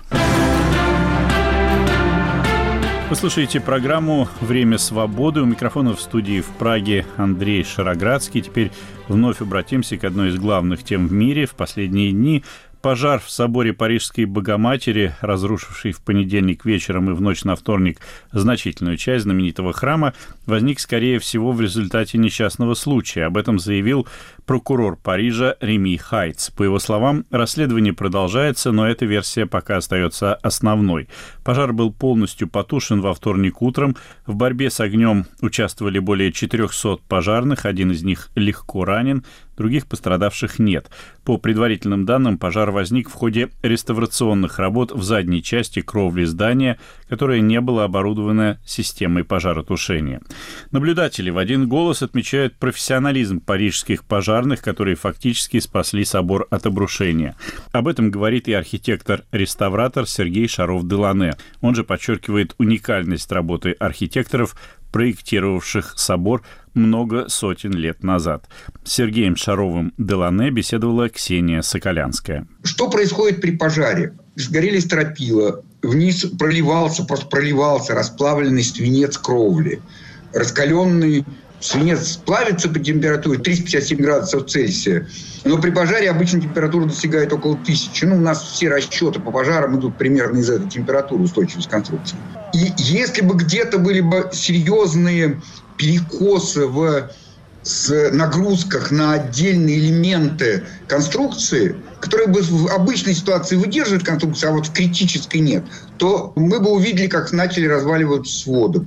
Вы слушаете программу «Время свободы». У микрофона в студии в Праге Андрей Шароградский. Теперь вновь обратимся к одной из главных тем в мире. В последние дни пожар в соборе Парижской Богоматери, разрушивший в понедельник вечером и в ночь на вторник значительную часть знаменитого храма, возник, скорее всего, в результате несчастного случая. Об этом заявил прокурор Парижа Реми Хайтс. По его словам, расследование продолжается, но эта версия пока остается основной. Пожар был полностью потушен во вторник утром. В борьбе с огнем участвовали более четырехсот пожарных, один из них легко ранен, других пострадавших нет. По предварительным данным, пожар возник в ходе реставрационных работ в задней части кровли здания, которое не было оборудовано системой пожаротушения. Наблюдатели в один голос отмечают профессионализм парижских пожарных, которые фактически спасли собор от обрушения. Об этом говорит и архитектор-реставратор Сергей Шаров-Делане. Он же подчеркивает уникальность работы архитекторов, проектировавших собор много сотен лет назад. С Сергеем Шаровым-Делане беседовала Ксения Соколянская. Что происходит при пожаре? Сгорели стропила, вниз проливался, просто проливался расплавленный свинец кровли. Раскаленный свинец плавится по температуре триста пятьдесят семь градусов Цельсия, но при пожаре обычно температура достигает около тысячи. Ну, у нас все расчеты по пожарам идут примерно из этой температуры, устойчивость конструкции. И если бы где-то были бы серьезные перекосы в с нагрузках на отдельные элементы конструкции, которые бы в обычной ситуации выдерживают конструкцию, а вот в критической нет, то мы бы увидели, как начали разваливаться своды.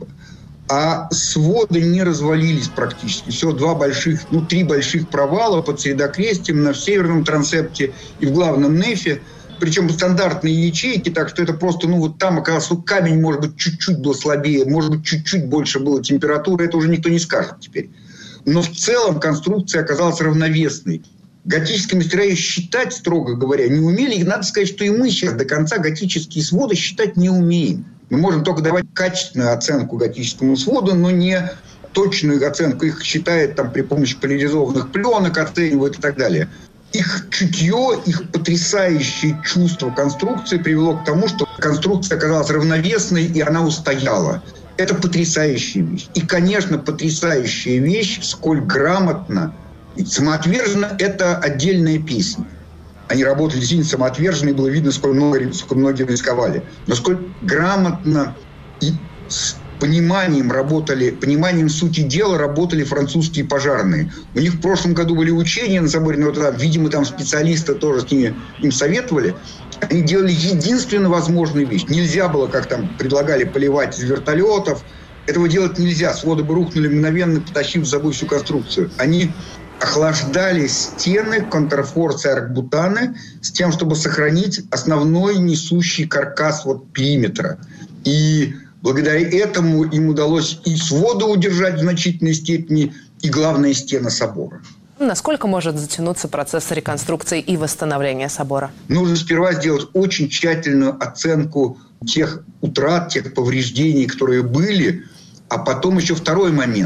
А своды не развалились практически. Всего два больших, ну, три больших провала под средокрестием на северном трансепте и в главном нефе. Причем стандартные ячейки, так что это просто, ну, вот там оказалось, что камень, может быть, чуть-чуть был слабее, может быть, чуть-чуть больше было температуры, это уже никто не скажет теперь. Но в целом конструкция оказалась равновесной. Готические мастера ее считать, строго говоря, не умели. И надо сказать, что и мы сейчас до конца готические своды считать не умеем. Мы можем только давать качественную оценку готическому своду, но не точную оценку. Их считают там при помощи поляризованных пленок, оценивают и так далее. Их чутье, их потрясающее чувство конструкции привело к тому, что конструкция оказалась равновесной, и она устояла. Это потрясающая вещь. И, конечно, потрясающая вещь, сколь грамотно и самоотверженно, это отдельная песня. Они работали действительно самоотверженно, и было видно, сколь много, сколь многие рисковали. Но сколь грамотно и с пониманием работали, пониманием сути дела работали французские пожарные. У них в прошлом году были учения на соборе Нотр-Дам, видимо, там специалисты тоже с ними им советовали. Они делали единственно возможную вещь. Нельзя было, как там предлагали, поливать из вертолетов. Этого делать нельзя. Своды бы рухнули мгновенно, потащив за собой всю конструкцию. Они охлаждали стены, контрфорсы, аркбутаны с тем, чтобы сохранить основной несущий каркас вот периметра. И благодаря этому им удалось и своды удержать в значительной степени, и, главное, стены собора. Насколько может затянуться процесс реконструкции и восстановления собора? Нужно сперва сделать очень тщательную оценку тех утрат, тех повреждений, которые были, а потом еще второй момент.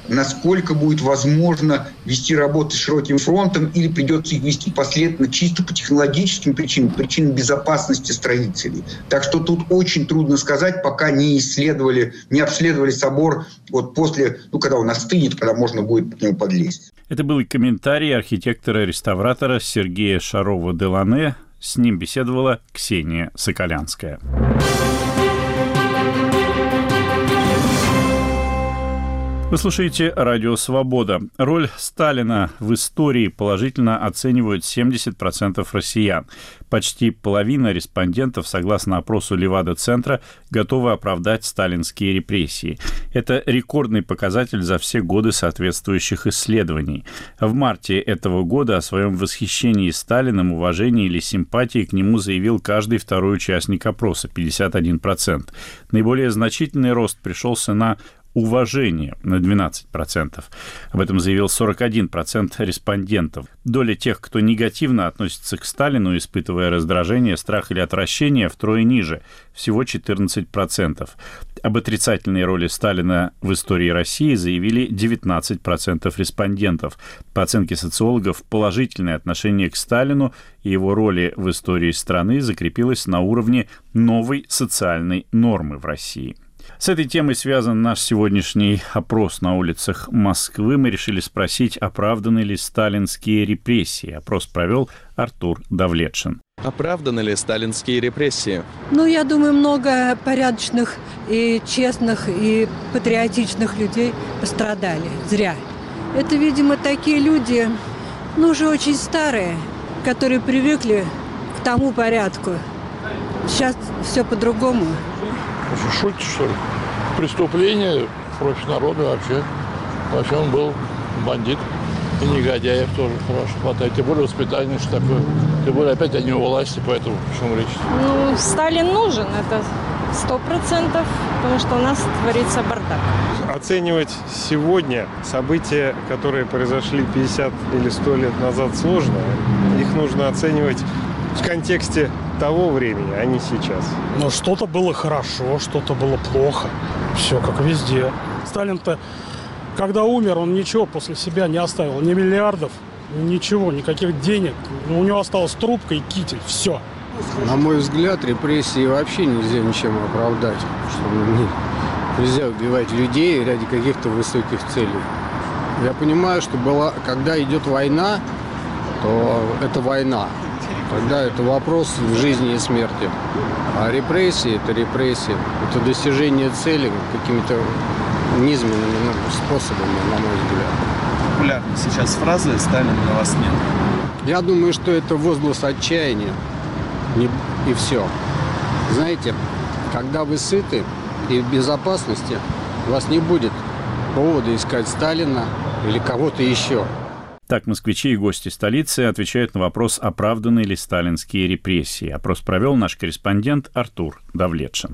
насколько будет возможно вести работы с широким фронтом или придется их вести последовательно чисто по технологическим причинам, причинам безопасности строителей. Так что тут очень трудно сказать, пока не исследовали, не обследовали собор вот после, ну, когда он остынет, когда можно будет к нему подлезть. Это был комментарий архитектора-реставратора Сергея Шарова-Делане. С ним беседовала Ксения Соколянская. Вы слушаете «Радио Свобода». Роль Сталина в истории положительно оценивают семьдесят процентов россиян. Почти половина респондентов, согласно опросу Левада-центра, готовы оправдать сталинские репрессии. Это рекордный показатель за все годы соответствующих исследований. В марте этого года о своем восхищении Сталиным, уважении или симпатии к нему заявил каждый второй участник опроса – пятьдесят один процент. Наиболее значительный рост пришелся на уважение на двенадцать процентов. Об этом заявил сорок один процент респондентов. Доля тех, кто негативно относится к Сталину, испытывая раздражение, страх или отвращение, втрое ниже, всего четырнадцать процентов. Об отрицательной роли Сталина в истории России заявили девятнадцать процентов респондентов. По оценке социологов, положительное отношение к Сталину и его роли в истории страны закрепилось на уровне новой социальной нормы в России. С этой темой связан наш сегодняшний опрос на улицах Москвы. Мы решили спросить, оправданы ли сталинские репрессии. Опрос провел Артур Давлетшин. Оправданы ли сталинские репрессии? Ну, я думаю, много порядочных и честных, и патриотичных людей пострадали. Зря. Это, видимо, такие люди, ну, уже очень старые, которые привыкли к тому порядку. Сейчас все по-другому. Вы шутите, что ли? Преступление против народа вообще. Вообще он был бандит. И негодяев тоже хорошо хватает. Тем более воспитание, что такое. Тем более опять они у власти, поэтому о чем речь? Ну, Сталин нужен, это сто процентов, потому что у нас творится бардак. Оценивать сегодня события, которые произошли пятьдесят или сто лет назад, сложно. Их нужно оценивать в контексте того времени, а не сейчас. Но что-то было хорошо, что-то было плохо. Все как везде. Сталин-то, когда умер, он ничего после себя не оставил. Ни миллиардов, ничего, никаких денег. У него осталась трубка и китель. Все. На мой взгляд, репрессии вообще нельзя ничем оправдать. Что нельзя убивать людей ради каких-то высоких целей. Я понимаю, что была, когда идет война, то это война. Тогда это вопрос жизни и смерти. А репрессии – это репрессии. Это достижение цели какими-то низменными способами, на мой взгляд. Популярны сейчас фразы «Сталина на вас нет». Я думаю, что это возглас отчаяния. И все. Знаете, когда вы сыты и в безопасности, у вас не будет повода искать Сталина или кого-то еще. Так, москвичи и гости столицы отвечают на вопрос, оправданы ли сталинские репрессии. Опрос провел наш корреспондент Артур Давлетшин.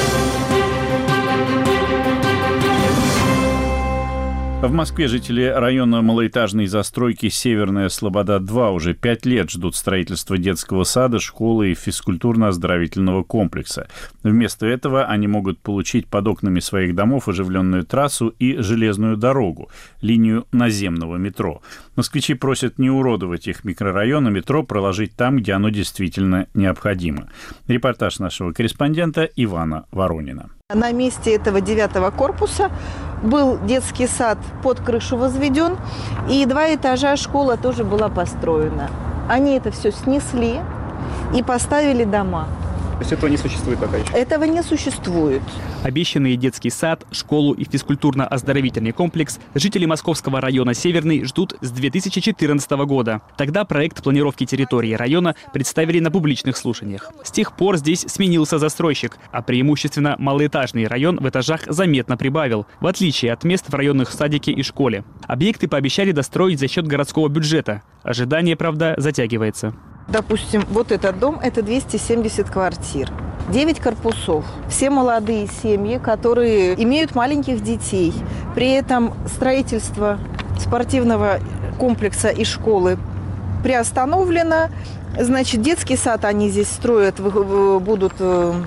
В Москве жители района малоэтажной застройки «Северная Слобода-два» уже пять лет ждут строительства детского сада, школы и физкультурно-оздоровительного комплекса. Вместо этого они могут получить под окнами своих домов оживленную трассу и железную дорогу, линию наземного метро. Москвичи просят не уродовать их микрорайон, а метро проложить там, где оно действительно необходимо. Репортаж нашего корреспондента Ивана Воронина. На месте этого девятого корпуса был детский сад, под крышу возведен, и два этажа школа тоже была построена. Они это все снесли и поставили дома. То есть этого не существует пока еще? Этого не существует. Обещанный детский сад, школу и физкультурно-оздоровительный комплекс жители московского района Северный ждут с две тысячи четырнадцатого года. Тогда проект планировки территории района представили на публичных слушаниях. С тех пор здесь сменился застройщик, а преимущественно малоэтажный район в этажах заметно прибавил, в отличие от мест в районных садике и школе. Объекты пообещали достроить за счет городского бюджета. Ожидание, правда, затягивается. Допустим, вот этот дом – это двести семьдесят квартир, девять корпусов. Все молодые семьи, которые имеют маленьких детей. При этом строительство спортивного комплекса и школы приостановлено. Значит, детский сад они здесь строят, будут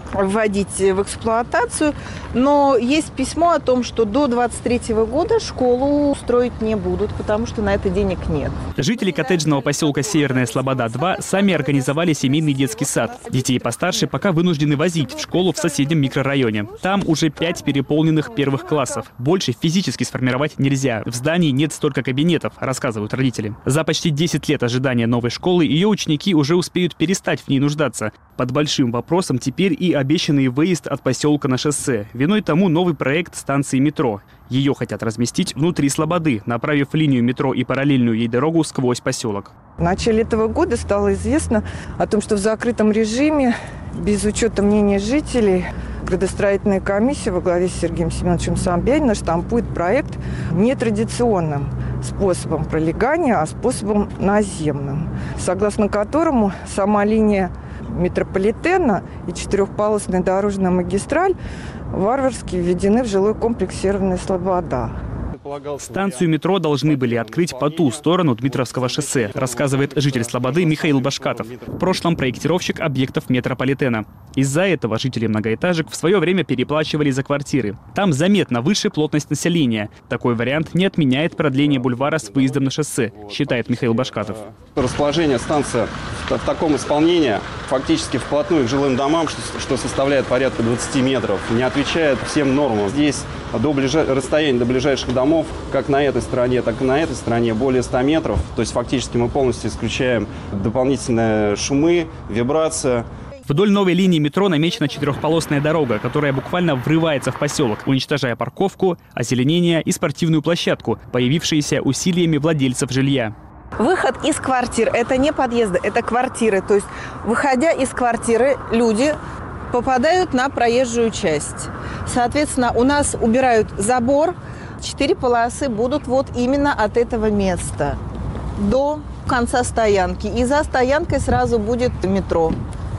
вводить в эксплуатацию. Но есть письмо о том, что до двадцать третьего года школу строить не будут, потому что на это денег нет. Жители коттеджного поселка Северная Слобода-два сами организовали семейный детский сад. Детей постарше пока вынуждены возить в школу в соседнем микрорайоне. Там уже пять переполненных первых классов. Больше физически сформировать нельзя. В здании нет столько кабинетов, рассказывают родители. За почти десять лет ожидания новой школы ее ученики уже успеют перестать в ней нуждаться. Под большим вопросом теперь и обещанный выезд от поселка на шоссе. Виной тому новый проект станции метро. Ее хотят разместить внутри Слободы, направив линию метро и параллельную ей дорогу сквозь поселок. В начале этого года стало известно о том, что в закрытом режиме, без учета мнения жителей, градостроительная комиссия во главе с Сергеем Семеновичем Собяниным штампует проект нетрадиционным способом пролегания, а способом наземным, согласно которому сама линия метрополитена и четырехполосная дорожная магистраль варварски введены в жилой комплекс «Северная Слобода». Станцию метро должны были открыть по ту сторону Дмитровского шоссе, рассказывает житель Слободы Михаил Башкатов, в прошлом проектировщик объектов метрополитена. Из-за этого жители многоэтажек в свое время переплачивали за квартиры. Там заметно выше плотность населения. Такой вариант не отменяет продление бульвара с выездом на шоссе, считает Михаил Башкатов. Расположение станции в таком исполнении фактически вплотную к жилым домам, что составляет порядка двадцати метров, не отвечает всем нормам. Здесь до ближай... расстояние до ближайших домов, как на этой стороне, так и на этой стороне, более ста метров. То есть фактически мы полностью исключаем дополнительные шумы, вибрация. Вдоль новой линии метро намечена четырехполосная дорога, которая буквально врывается в поселок, уничтожая парковку, озеленение и спортивную площадку, появившиеся усилиями владельцев жилья. Выход из квартир – это не подъезды, это квартиры. То есть, выходя из квартиры, люди попадают на проезжую часть. Соответственно, у нас убирают забор, четыре полосы будут вот именно от этого места до конца стоянки. И за стоянкой сразу будет метро.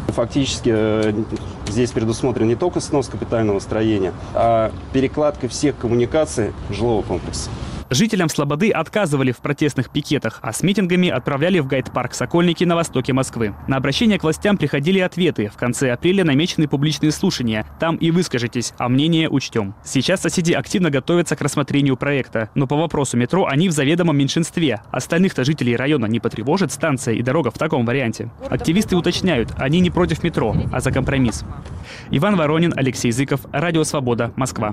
Фактически здесь предусмотрен не только снос капитального строения, а перекладка всех коммуникаций жилого комплекса. Жителям Слободы отказывали в протестных пикетах, а с митингами отправляли в гайд-парк «Сокольники» на востоке Москвы. На обращения к властям приходили ответы. В конце апреля намечены публичные слушания. Там и выскажитесь, а мнение учтем. Сейчас соседи активно готовятся к рассмотрению проекта. Но по вопросу метро они в заведомом меньшинстве. Остальных-то жителей района не потревожит станция и дорога в таком варианте. Активисты уточняют, они не против метро, а за компромисс. Иван Воронин, Алексей Зыков, Радио Свобода, Москва.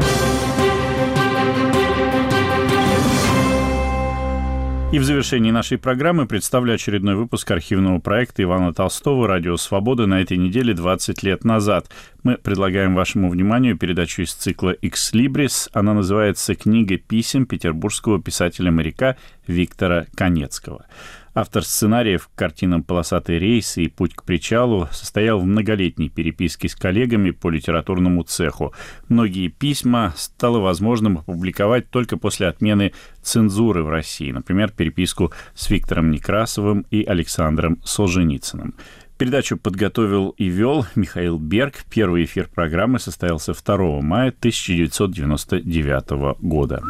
И в завершении нашей программы представлю очередной выпуск архивного проекта Ивана Толстого «Радио Свобода» на этой неделе двадцать лет назад. Мы предлагаем вашему вниманию передачу из цикла «Экс Либрис». Она называется «Книга писем петербургского писателя-моряка Виктора Канецкого». Автор сценариев к картинам «Полосатый рейс» и «Путь к причалу» состоял в многолетней переписке с коллегами по литературному цеху. Многие письма стало возможным опубликовать только после отмены цензуры в России. Например, переписку с Виктором Некрасовым и Александром Солженицыным. Передачу подготовил и вел Михаил Берг. Первый эфир программы состоялся второго мая тысяча девятьсот девяносто девятого года.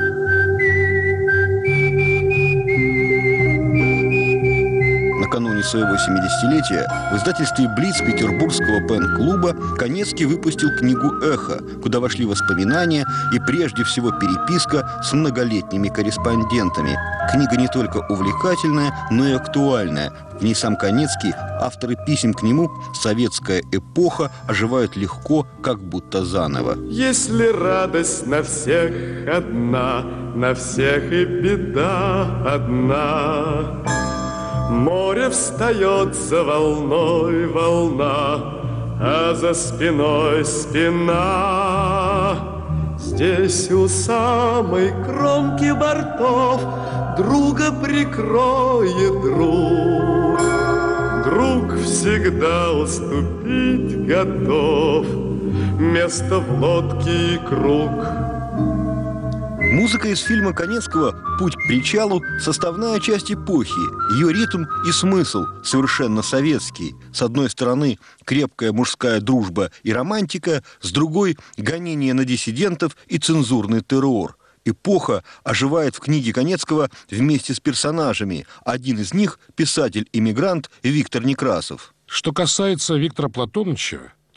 Накануне своего семидесятилетия в издательстве «Блиц» петербургского пен-клуба Канецкий выпустил книгу «Эхо», куда вошли воспоминания и прежде всего переписка с многолетними корреспондентами. Книга не только увлекательная, но и актуальная. В ней сам Канецкий, авторы писем к нему, советская эпоха оживают легко, как будто заново. Если радость на всех одна, на всех и беда одна, море встает за волной волна, а за спиной спина. Здесь у самой кромки бортов друга прикроет друг. Друг всегда уступить готов, место в лодке и круг. Музыка из фильма Канецкого «Путь к причалу» – составная часть эпохи. Ее ритм и смысл совершенно советский. С одной стороны, крепкая мужская дружба и романтика, с другой – гонение на диссидентов и цензурный террор. Эпоха оживает в книге Канецкого вместе с персонажами. Один из них – писатель-иммигрант Виктор Некрасов. Что касается Виктора Платоновича,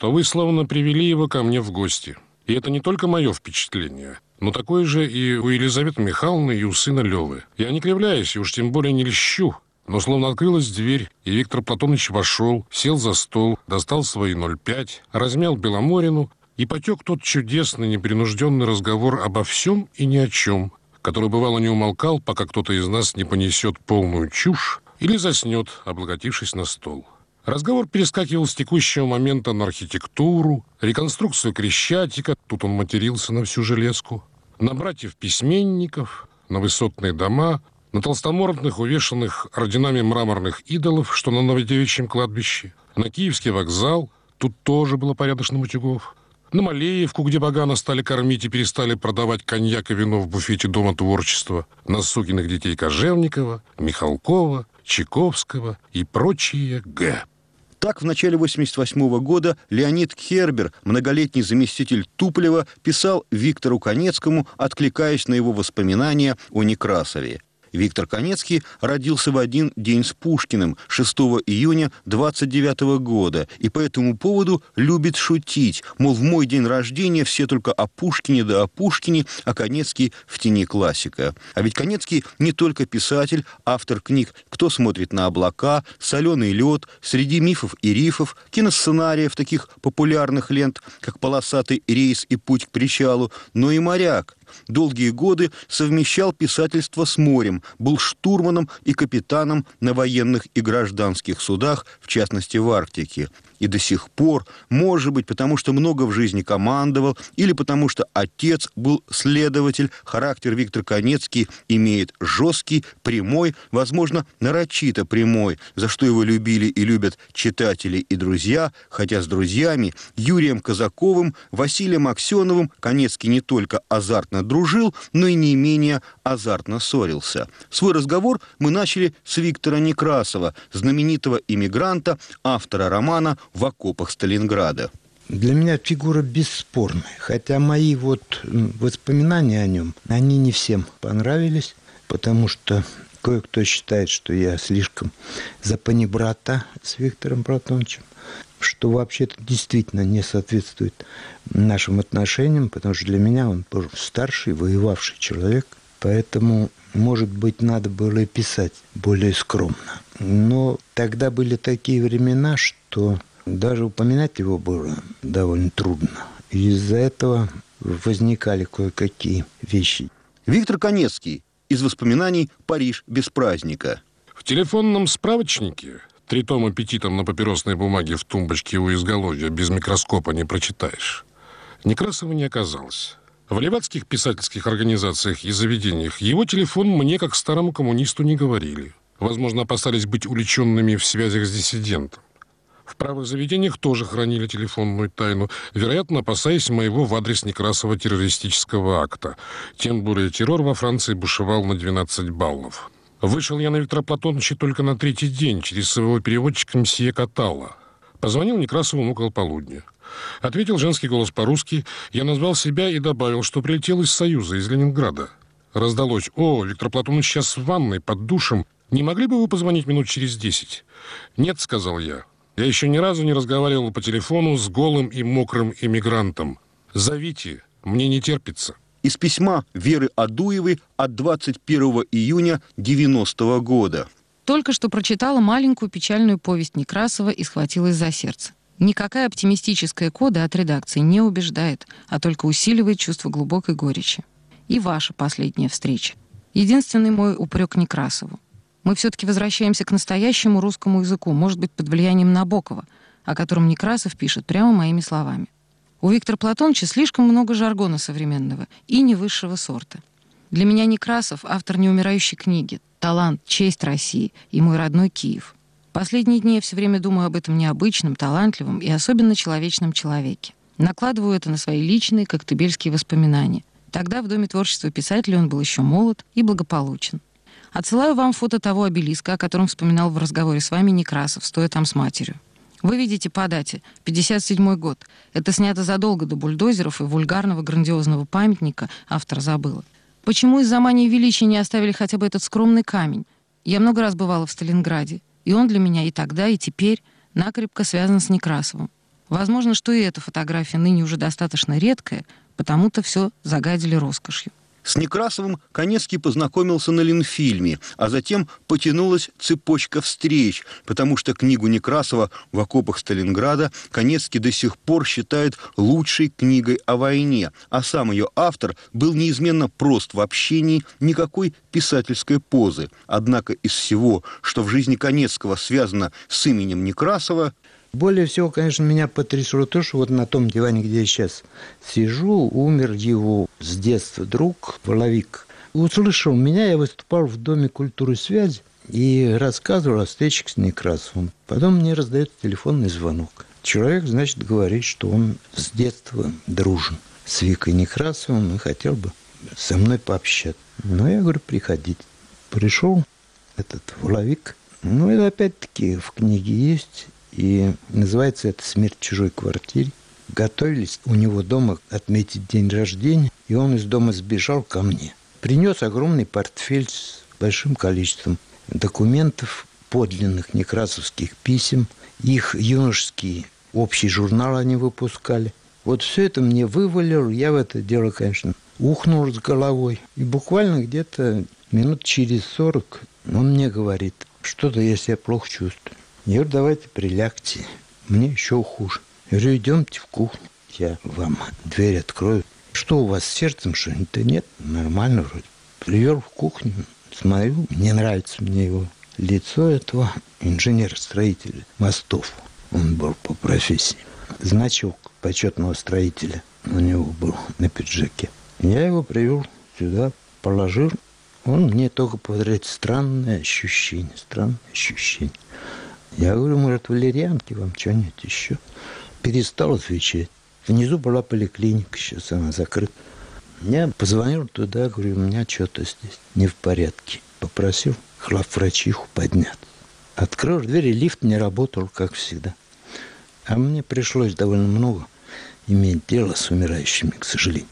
то вы словно привели его ко мне в гости. И это не только мое впечатление, но такое же и у Елизаветы Михайловны, и у сына Левы. Я не кривляюсь, и уж тем более не льщу, но словно открылась дверь, и Виктор Платонович вошел, сел за стол, достал свои ноль пять, размял Беломорину, и потек тот чудесный, непринужденный разговор обо всем и ни о чем, который, бывало, не умолкал, пока кто-то из нас не понесет полную чушь или заснет, облокотившись на стол. Разговор перескакивал с текущего момента на архитектуру, реконструкцию Крещатика, тут он матерился на всю железку, на братьев-письменников, на высотные дома, на толстомордных, увешанных орденами мраморных идолов, что на Новодевичьем кладбище, на Киевский вокзал, тут тоже было порядочно утюгов, на Малеевку, где Багана стали кормить и перестали продавать коньяк и вино в буфете Дома творчества, на сукиных детей Кожевникова, Михалкова, Чайковского и прочие г. Так, в начале восемьдесят восьмого года Леонид Кербер, многолетний заместитель Туполева, писал Виктору Канецкому, откликаясь на его воспоминания о Некрасове. Виктор Канецкий родился в один день с Пушкиным, шестого июня двадцать девятого года, и по этому поводу любит шутить, мол, в мой день рождения все только о Пушкине да о Пушкине, а Канецкий в тени классика. А ведь Канецкий не только писатель, автор книг «Кто смотрит на облака», «Соленый лед», «Среди мифов и рифов», киносценариев таких популярных лент, как «Полосатый рейс» и «Путь к причалу», но и моряк. Долгие годы совмещал писательство с морем, был штурманом и капитаном на военных и гражданских судах, в частности в Арктике. И до сих пор, может быть, потому что много в жизни командовал, или потому что отец был следователь, характер Виктор Канецкий имеет жесткий, прямой, возможно, нарочито прямой, за что его любили и любят читатели и друзья, хотя с друзьями Юрием Казаковым, Василием Аксеновым Канецкий не только азартно дружил, но и не менее азартно ссорился. Свой разговор мы начали с Виктора Некрасова, знаменитого иммигранта, автора романа «В окопах Сталинграда». Для меня фигура бесспорная, хотя мои вот воспоминания о нем, они не всем понравились, потому что кое-кто считает, что я слишком за панибрата с Виктором Платоновичем, что вообще-то действительно не соответствует нашим отношениям, потому что для меня он был старший, воевавший человек, поэтому, может быть, надо было и писать более скромно. Но тогда были такие времена, что даже упоминать его было довольно трудно. И из-за этого возникали кое-какие вещи. Виктор Канецкий. Из воспоминаний «Париж без праздника». В телефонном справочнике, три тома петитом на папиросной бумаге в тумбочке у изголовья, без микроскопа не прочитаешь. Некрасова не оказалось. В левацких писательских организациях и заведениях его телефон мне, как старому коммунисту, не говорили. Возможно, опасались быть уличенными в связях с диссидентом. В правых заведениях тоже хранили телефонную тайну, вероятно, опасаясь моего в адрес Некрасова террористического акта. Тем более террор во Франции бушевал на двенадцать баллов. Вышел я на Виктора Платоновича только на третий день через своего переводчика мсье Катала. Позвонил Некрасову около полудня. Ответил женский голос по-русски. Я назвал себя и добавил, что прилетел из Союза, из Ленинграда. Раздалось: «О, Виктор Платонович сейчас в ванной, под душем. Не могли бы вы позвонить минут через десять?» «Нет», — сказал я. Я еще ни разу не разговаривал по телефону с голым и мокрым эмигрантом. «Зовите, мне не терпится». Из письма Веры Адуевой от двадцать первого июня девяностого года. Только что прочитала маленькую печальную повесть Некрасова и схватилась за сердце. Никакая оптимистическая кода от редакции не убеждает, а только усиливает чувство глубокой горечи. И ваша последняя встреча. Единственный мой упрек Некрасову. Мы все-таки возвращаемся к настоящему русскому языку, может быть, под влиянием Набокова, о котором Некрасов пишет прямо моими словами. У Виктора Платоновича слишком много жаргона современного и не высшего сорта. Для меня Некрасов — автор неумирающей книги, талант, честь России и мой родной Киев. Последние дни я все время думаю об этом необычном, талантливом и особенно человечном человеке. Накладываю это на свои личные коктебельские воспоминания. Тогда в Доме творчества писателя он был еще молод и благополучен. Отсылаю вам фото того обелиска, о котором вспоминал в разговоре с вами Некрасов, стоя там с матерью. Вы видите по дате, пятьдесят седьмой год. Это снято задолго до бульдозеров и вульгарного грандиозного памятника, автор забыла. Почему из-за мании величия не оставили хотя бы этот скромный камень? Я много раз бывала в Сталинграде, и он для меня и тогда, и теперь накрепко связан с Некрасовым. Возможно, что и эта фотография ныне уже достаточно редкая, потому-то все загадили роскошью. С Некрасовым Каневский познакомился на Ленфильме, а затем потянулась цепочка встреч, потому что книгу Некрасова «В окопах Сталинграда» Каневский до сих пор считает лучшей книгой о войне, а сам ее автор был неизменно прост в общении, никакой писательской позы. Однако из всего, что в жизни Каневского связано с именем Некрасова, более всего, конечно, меня потрясло то, что вот на том диване, где я сейчас сижу, умер его с детства друг Воловик. Услышал меня, я выступал в Доме культуры и связи и рассказывал о встречах с Некрасовым. Потом мне раздает телефонный звонок. Человек, значит, говорит, что он с детства дружен с Викой Некрасовым и хотел бы со мной пообщаться. Ну, я говорю, приходите. Пришел этот Воловик. Ну, это опять-таки в книге есть. И называется это «Смерть в чужой квартире». Готовились у него дома отметить день рождения, и он из дома сбежал ко мне. Принес огромный портфель с большим количеством документов, подлинных некрасовских писем. Их юношеский общий журнал они выпускали. Вот все это мне вывалил, я в это дело, конечно, ухнул с головой. И буквально где-то минут через сорок он мне говорит, что-то я себя плохо чувствую. Я говорю, давайте прилягте, мне еще хуже. Я говорю, идемте в кухню, я вам дверь открою. Что у вас с сердцем, что-нибудь? Да нет, нормально вроде. Привел в кухню, смотрю, мне нравится мне его лицо этого инженера-строителя мостов. Он был по профессии. Значок почетного строителя у него был на пиджаке. Я его привел сюда, положил. Он мне только повторяет странное ощущение, странное ощущение. Я говорю, может, валерьянки вам что-нибудь еще? Перестал отвечать. Внизу была поликлиника, сейчас она закрыта. Я позвонил туда, говорю, у меня что-то здесь не в порядке. Попросил главврачиху подняться. Открыл дверь, и лифт не работал, как всегда. А мне пришлось довольно много иметь дело с умирающими, к сожалению.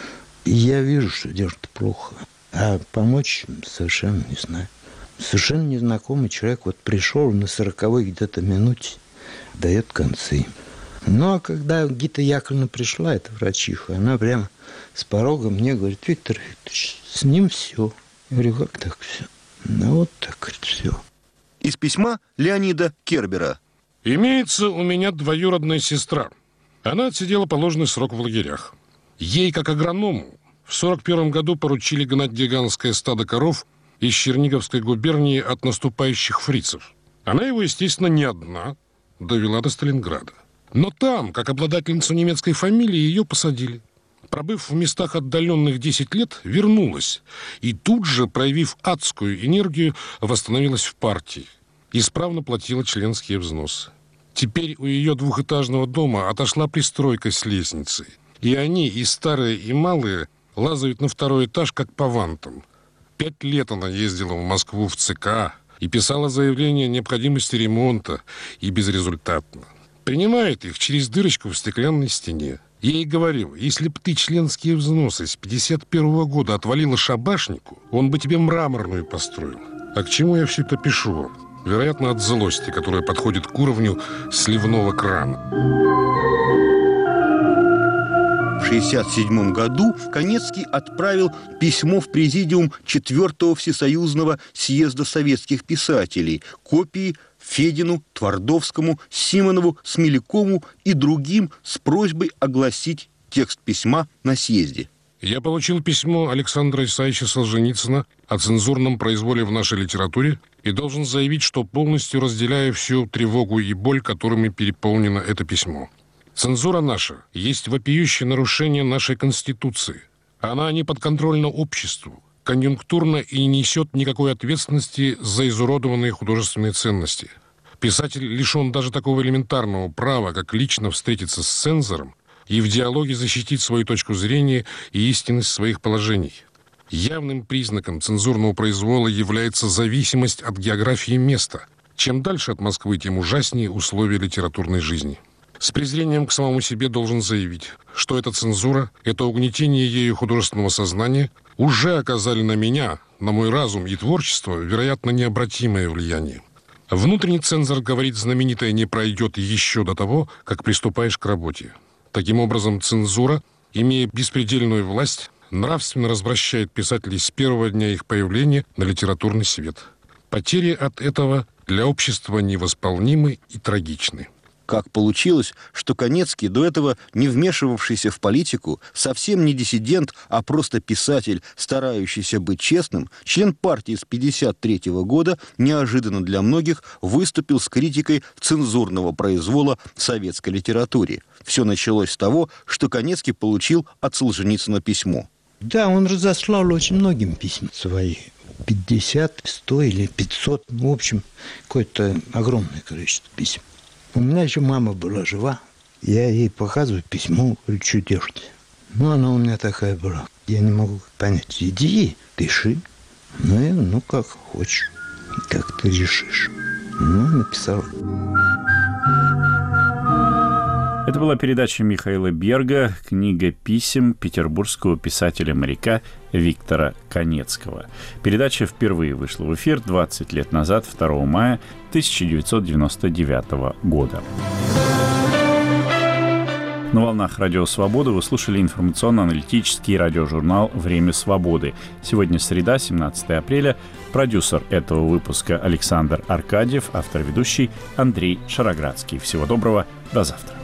И я вижу, что дело-то плохо. А помочь совершенно не знаю. Совершенно незнакомый человек вот пришел на сороковой где-то минуте, дает концы. Ну, а когда Гита Яковлевна пришла, эта врачиха, она прямо с порога мне говорит, Виктор Викторович, с ним все. Я говорю, как так все? Ну, вот так, говорит, все. Из письма Леонида Кербера. Имеется у меня двоюродная сестра. Она отсидела положенный срок в лагерях. Ей, как агроному, в сорок первом году поручили гнать гигантское стадо коров из Черниговской губернии от наступающих фрицев. Она его, естественно, не одна довела до Сталинграда. Но там, как обладательницу немецкой фамилии, ее посадили. Пробыв в местах отдаленных десять лет, вернулась. И тут же, проявив адскую энергию, восстановилась в партии. Исправно платила членские взносы. Теперь у ее двухэтажного дома отошла пристройка с лестницей. И они, и старые, и малые, лазают на второй этаж, как по вантам. Пять лет она ездила в Москву в ЦК и писала заявление о необходимости ремонта, и безрезультатно. Принимает их через дырочку в стеклянной стене. Я ей говорил, если б ты членские взносы с пятьдесят первого года отвалила шабашнику, он бы тебе мраморную построил. А к чему я все это пишу? Вероятно, от злости, которая подходит к уровню сливного крана. В шестьдесят седьмом году Каневский отправил письмо в президиум четвёртого Всесоюзного съезда советских писателей, копии Федину, Твардовскому, Симонову, Смелякому и другим с просьбой огласить текст письма на съезде. Я получил письмо Александра Исаевича Солженицына о цензурном произволе в нашей литературе и должен заявить, что полностью разделяю всю тревогу и боль, которыми переполнено это письмо. Цензура наша есть вопиющее нарушение нашей Конституции. Она не подконтрольна обществу, конъюнктурно и не несет никакой ответственности за изуродованные художественные ценности. Писатель лишен даже такого элементарного права, как лично встретиться с цензором и в диалоге защитить свою точку зрения и истинность своих положений. Явным признаком цензурного произвола является зависимость от географии места. Чем дальше от Москвы, тем ужаснее условия литературной жизни. С презрением к самому себе должен заявить, что эта цензура, это угнетение ею художественного сознания уже оказали на меня, на мой разум и творчество, вероятно, необратимое влияние. Внутренний цензор, говорит знаменитое, не пройдет еще до того, как приступаешь к работе. Таким образом, цензура, имея беспредельную власть, нравственно развращает писателей с первого дня их появления на литературный свет. Потери от этого для общества невосполнимы и трагичны. Как получилось, что Канецкий, до этого не вмешивавшийся в политику, совсем не диссидент, а просто писатель, старающийся быть честным, член партии с пятьдесят третьего года, неожиданно для многих выступил с критикой цензурного произвола в советской литературе. Все началось с того, что Канецкий получил от Солженицына письмо. Да, он разослал очень многим письма свои. пятьдесят, сто или пятьсот. В общем, какое-то огромное количество писем. У меня еще мама была жива. Я ей показываю письмо, говорю, что делать. Ну, она у меня такая была. Я не могу понять. Иди, пиши. Ну, я, ну, как хочешь. Как ты решишь. Ну, написала. Это была передача Михаила Берга, книга писем петербургского писателя-моряка Виктора Канецкого. Передача впервые вышла в эфир двадцать лет назад, второго мая тысяча девятьсот девяносто девятого года. На волнах Радио Свобода вы слушали информационно-аналитический радиожурнал «Время свободы». Сегодня среда, семнадцатое апреля. Продюсер этого выпуска Александр Аркадьев, автор-ведущий Андрей Шароградский. Всего доброго, до завтра.